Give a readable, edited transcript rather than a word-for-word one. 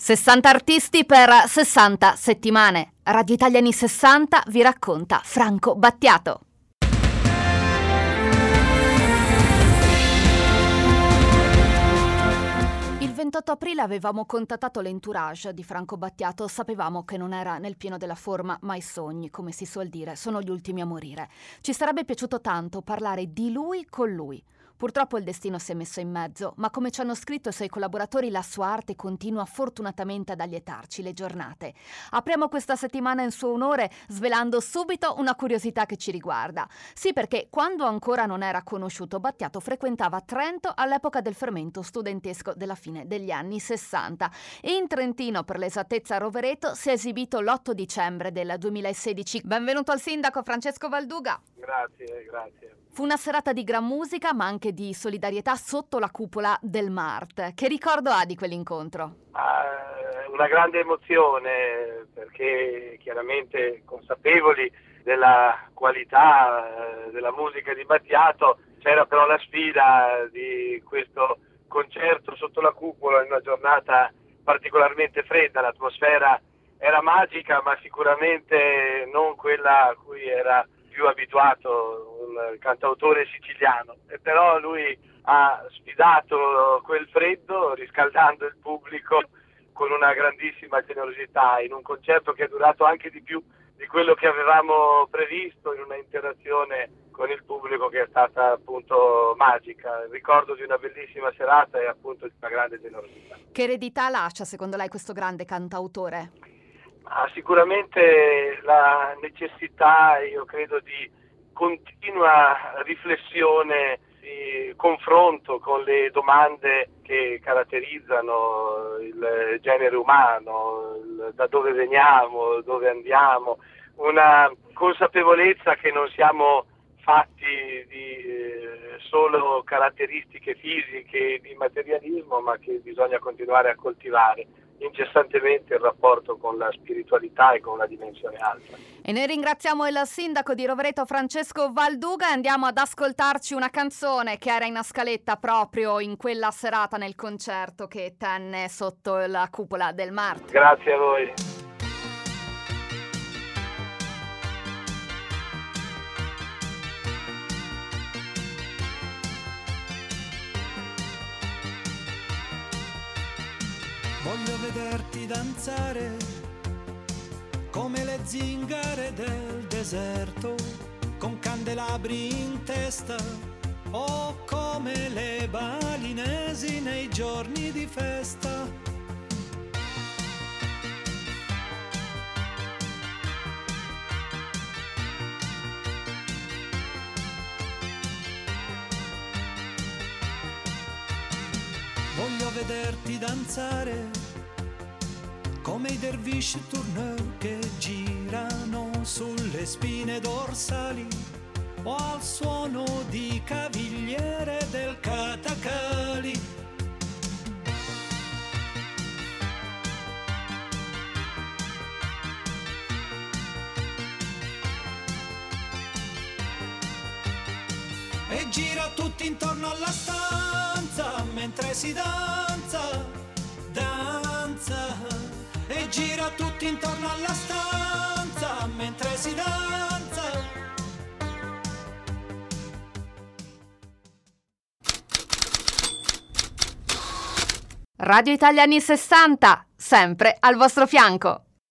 60 artisti per 60 settimane. Radio Italia anni 60 vi racconta Franco Battiato. Il 28 aprile avevamo contattato l'entourage di Franco Battiato, sapevamo che non era nel pieno della forma, ma i sogni, come si suol dire, sono gli ultimi a morire. Ci sarebbe piaciuto tanto parlare di lui con lui. Purtroppo il destino si è messo in mezzo, ma come ci hanno scritto i suoi collaboratori, la sua arte continua fortunatamente ad allietarci le giornate. Apriamo questa settimana in suo onore svelando subito una curiosità che ci riguarda. Sì, perché quando ancora non era conosciuto, Battiato frequentava Trento all'epoca del fermento studentesco della fine degli anni 60 e in Trentino, per l'esattezza a Rovereto, si è esibito l'8 dicembre del 2016. Benvenuto al sindaco Francesco Valduga. Grazie. Fu una serata di gran musica, ma anche di solidarietà sotto la cupola del Mart. Che ricordo ha di quell'incontro? Una grande emozione, perché chiaramente consapevoli della qualità della musica di Battiato, c'era però la sfida di questo concerto sotto la cupola in una giornata particolarmente fredda. L'atmosfera era magica, ma sicuramente non quella a cui era più abituato un cantautore siciliano, e però lui ha sfidato quel freddo riscaldando il pubblico con una grandissima generosità, in un concerto che è durato anche di più di quello che avevamo previsto, in una interazione con il pubblico che è stata appunto magica. Il ricordo di una bellissima serata e appunto di una grande generosità. Che eredità lascia secondo lei questo grande cantautore? Sicuramente la necessità, io credo, di continua riflessione, di confronto con le domande che caratterizzano il genere umano, da dove veniamo, dove andiamo, una consapevolezza che non siamo fatti di solo caratteristiche fisiche, di materialismo, ma che bisogna continuare a coltivare incessantemente il rapporto con la spiritualità e con una dimensione alta. E noi ringraziamo il sindaco di Rovereto Francesco Valduga e andiamo ad ascoltarci una canzone che era in scaletta proprio in quella serata nel concerto che tenne sotto la cupola del Mart. Grazie a voi. Voglio vederti danzare come le zingare del deserto, con candelabri in testa o come le balinesi nei giorni di festa. Voglio vederti danzare come i dervish tourneur che girano sulle spine dorsali o al suono di cavigliere del Katakali. E gira tutti intorno alla stanza mentre si danza, danza. E gira tutti intorno alla stanza mentre si danza. Radio Italia anni 60, sempre al vostro fianco.